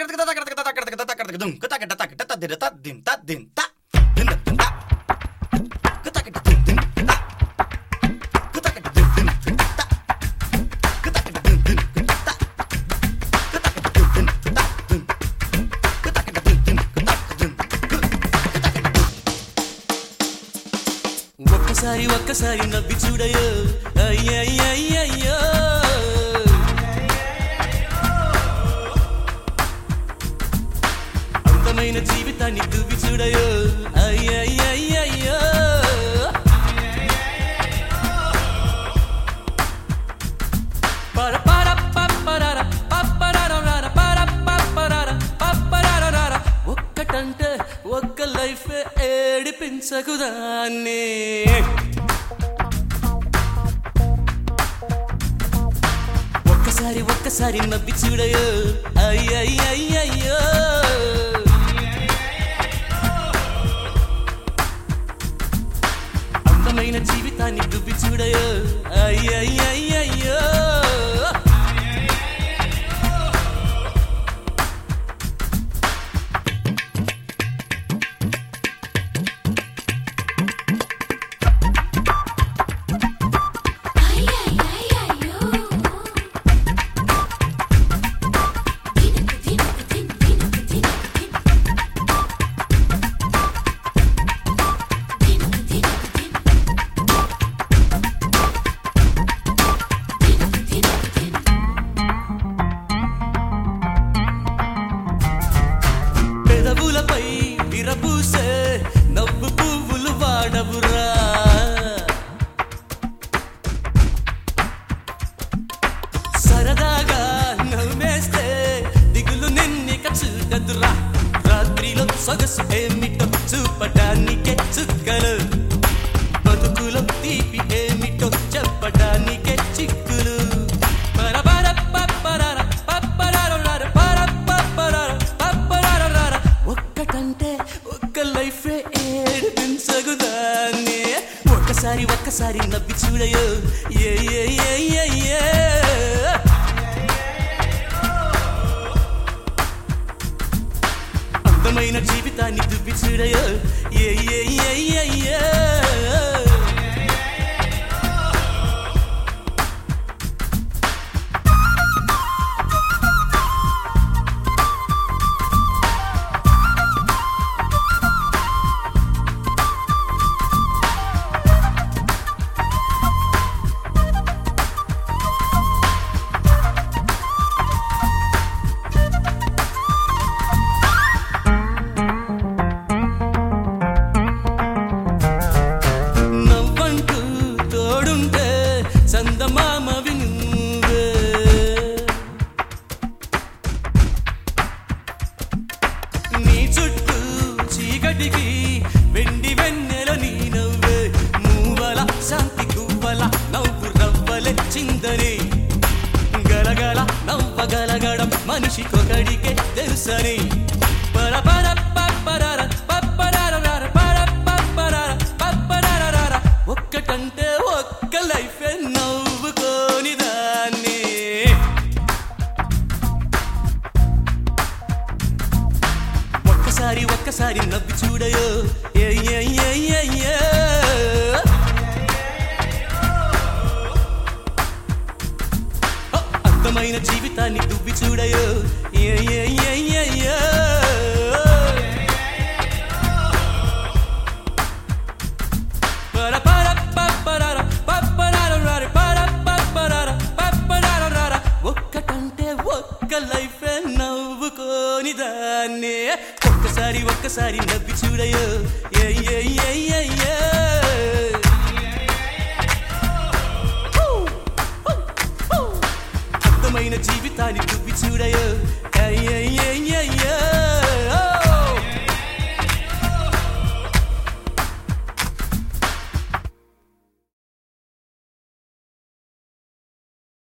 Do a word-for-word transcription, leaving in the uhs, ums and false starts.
ఒక్కసారి ఒక్కసారి నవ్వి చూడయో అయ్యయ్యయ్యయ్యో అందమైన జీవితాన్ని దువ్వి చూడయో అయ్యయ్యయ్యయ్యో పర పర పప్పరర పప్పరర పర పప్పరర పప్పరర ఒక్కటంటే ఒక్క లైఫ్ ఏడిపించకుదాన్ని ఒక్కసారి ఒక్కసారి నవ్వి చూడయో అయ్యయ్యయ్యయ్యో అందమైన జీవితాన్ని దువ్వి చూడయో అయ్యయ్యయ్యయ్యో పెదవులపై విరబూసే నవ్వు పువ్వులు వాడవురా సరదాగా నవ్వేస్తే దిగులు నిన్నిక చూడదురా రాత్రిలో సొగసు ఏమిటో చూపడానికే చుక్కలు బతుకులో తీపి ఏమిటో చెప్పడానికే చిక్కులు ఒక్కసారి ఒక్కసారి నవ్వి చూడయో ఏ ఏ ఏ ఏ ఏ అందమైన జీవితాన్ని దువ్వి చూడయో ఏ ఏ ఏ ఏ ఏ చందమామవి నువ్వే నీ చుట్టూ చీకటికి వెండి వెన్నెల నీ నవ్వే మూవల శాంతి గువ్వల నవ్వు రవ్వలే చిందని గలగల నవ్వగలగడం మనిషికొకడికే తెలుసని పర పర పప్పరర పప్పరర పర పప్పరర పప్పరర ఒక్కటంటే ఒక్క లైఫ్ నవ్వుకోని దాన్ని ఒక్కసారి ఒక్కసారి నవ్వి చూడయో ఏ ఏ ఏ ఏ ఏ అందమైన జీవితాన్ని దువ్వి చూడయో ఏ ఏ ఏ ఏ ఏ పర పర పప్పరర పప్పరర పర పప్పరర పప్పరర ఒక్కటంటే ఒక్క లైఫ్ నవ్వుకోని దాన్ని ఒక్కసారి ఒక్కసారి నవ్వి చూడయో ఏ